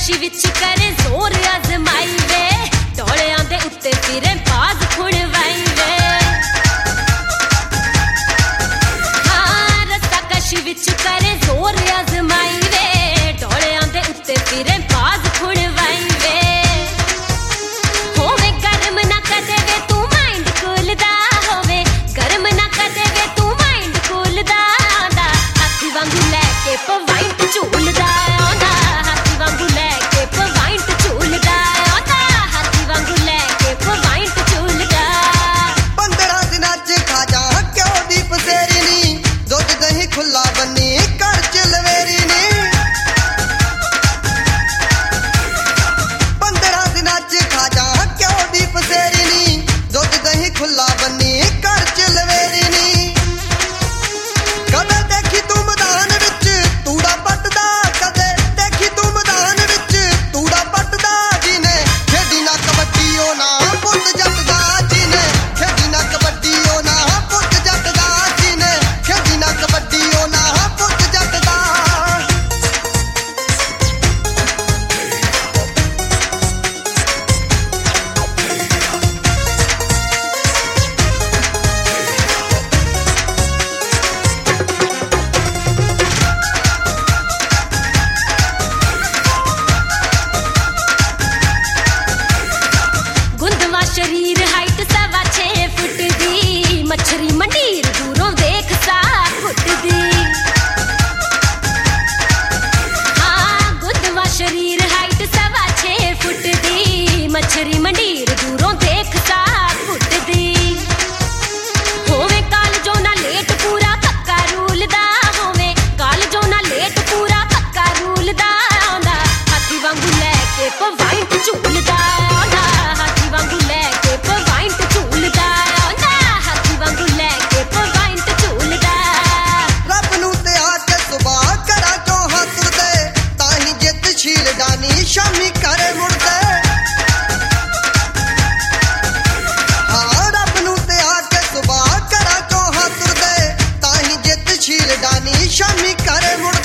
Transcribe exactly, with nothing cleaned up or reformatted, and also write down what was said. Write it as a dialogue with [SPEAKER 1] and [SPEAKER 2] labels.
[SPEAKER 1] कशी विच करे जोर आजमाई वे डोलियां दे उत्ते फिरे बाज खुणवाई वे हाँ रस्ता कशी विच करे जोर आजमाई वे डोलियां दे उत्ते फिरे बाज खुणवाई वे होवे गर्म ना कदे वे तू माइंड कूलदा होवे गर्म ना कदे वे तू माइंड कूलदा आंदा हाथी वांगू लैके पवाइंट झूलदा आंदा हाथी वांगू लैके पवाइंट झूलदा आंदा हाथी वांगू लैके पवाइंट झूलदा
[SPEAKER 2] पंद्रह दिनां च खा जा क्यों दी पसेरी नी दुध दही खुला बनी कर च लवेरी नी पंद्रह दिनां च खा जा क्यों दी पसेरी नी दुध दही खुला बनी कर च लवेरी नी कदे देखी तू मैदान विच तूड़ा पटदा कदे देखी तू मैदान विच तूड़ा पटदा जिने खेडी ना कबड्डी ओ ना पुੱਤ जटदा जिने खेडी ना कबड्डी ओ ना पुੱਤ जटदा जिने खेडी ना कबड्डी ओ ना पुੱਤ जटदा
[SPEAKER 1] गुंदवा शरीर हाइट सवा छे फुट दी मछरी मंडीर दूरों देख सात फुट दी हाँ गुंदवा शरीर हाइट सवा छे फुट दी मछरी मंडीर दूरों देख सात फुट दी होवे काल जो ना लेट पूरा पक्का रूल दा होवे काल जो ना लेट पूरा पक्का रूल दा आंदा हाथी वांगू लैके पवाइंट झूलदा आंदा हाथी वांगू लैके पवाइंट झूलदा आंदा हाथी वांगू लैके पवाइंट झूलदा
[SPEAKER 2] ਰੱਬ ਨੂੰ ਤੇ ਆ ਕੇ ਸੁਬਾਹ ਕਰਾ ਚੋਂ ਹੱਥ ਦੇ ਤਾਂ ਹੀ ਜਿੱਤ ਛੀਲ ਡਾਨੀ ਸ਼ਾਮੀ ਘਰੇ ਮੁੜਦੇ ਹਾਂ ਰੱਬ ਨੂੰ ਤੇ ਆ ਕੇ ਸੁਬਾਹ ਕਰਾ ਚੋਂ ਹੱਥ ਦੇ ਤਾਂ ਹੀ ਜਿੱਤ ਛੀਲ ਡਾਨੀ ਸ਼ਾਮੀ ਘਰੇ ਮੁੜਦੇ